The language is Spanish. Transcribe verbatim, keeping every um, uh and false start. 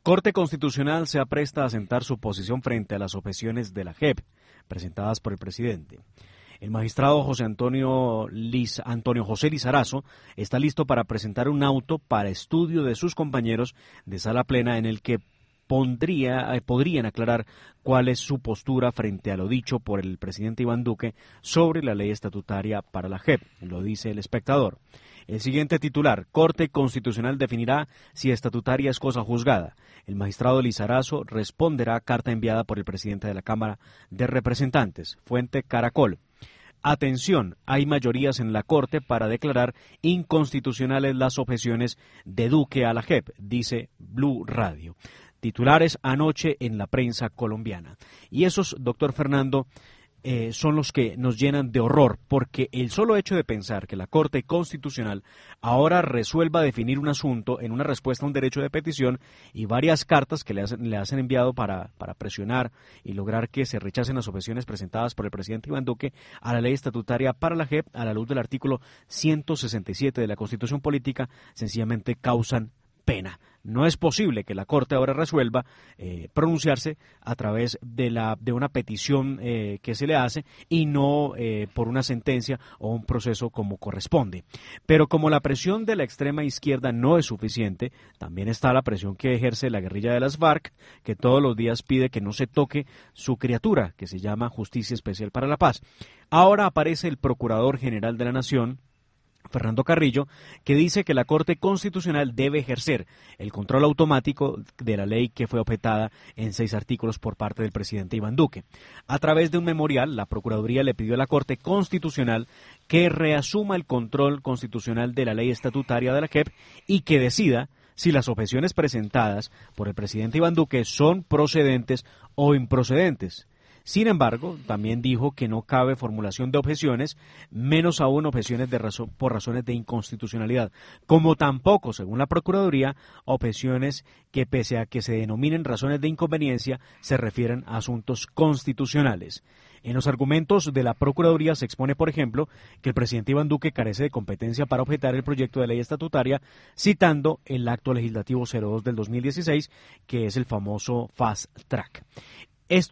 Corte Constitucional se apresta a sentar su posición frente a las objeciones de la J E P presentadas por el presidente. El magistrado José Antonio, Liz, Antonio José Lizarazo está listo para presentar un auto para estudio de sus compañeros de sala plena en el que pondría, eh, podrían aclarar cuál es su postura frente a lo dicho por el presidente Iván Duque sobre la ley estatutaria para la J E P, lo dice El Espectador. El siguiente titular: Corte Constitucional definirá si estatutaria es cosa juzgada. El magistrado Lizarazo responderá a carta enviada por el presidente de la Cámara de Representantes. Fuente Caracol. Atención, hay mayorías en la Corte para declarar inconstitucionales las objeciones de Duque a la J E P, dice Blue Radio. Titulares anoche en la prensa colombiana. Y esos, doctor Fernando, eh, son los que nos llenan de horror, porque el solo hecho de pensar que la Corte Constitucional ahora resuelva definir un asunto en una respuesta a un derecho de petición y varias cartas que le hacen, le hacen enviado para, para presionar y lograr que se rechacen las objeciones presentadas por el presidente Iván Duque a la ley estatutaria para la J E P, a la luz del artículo ciento sesenta y siete de la Constitución Política, sencillamente causan pena. No es posible que la Corte ahora resuelva eh, pronunciarse a través de la de una petición eh, que se le hace y no eh, por una sentencia o un proceso como corresponde. Pero como la presión de la extrema izquierda no es suficiente, también está la presión que ejerce la guerrilla de las FARC, que todos los días pide que no se toque su criatura, que se llama Justicia Especial para la Paz. Ahora aparece el Procurador General de la Nación, Fernando Carrillo, que dice que la Corte Constitucional debe ejercer el control automático de la ley que fue objetada en seis artículos por parte del presidente Iván Duque. A través de un memorial, la Procuraduría le pidió a la Corte Constitucional que reasuma el control constitucional de la ley estatutaria de la J E P y que decida si las objeciones presentadas por el presidente Iván Duque son procedentes o improcedentes. Sin embargo, también dijo que no cabe formulación de objeciones, menos aún objeciones de razón, por razones de inconstitucionalidad, como tampoco, según la Procuraduría, objeciones que pese a que se denominen razones de inconveniencia, se refieren a asuntos constitucionales. En los argumentos de la Procuraduría se expone, por ejemplo, que el presidente Iván Duque carece de competencia para objetar el proyecto de ley estatutaria, citando el acto legislativo cero dos del dos mil dieciséis, que es el famoso Fast Track.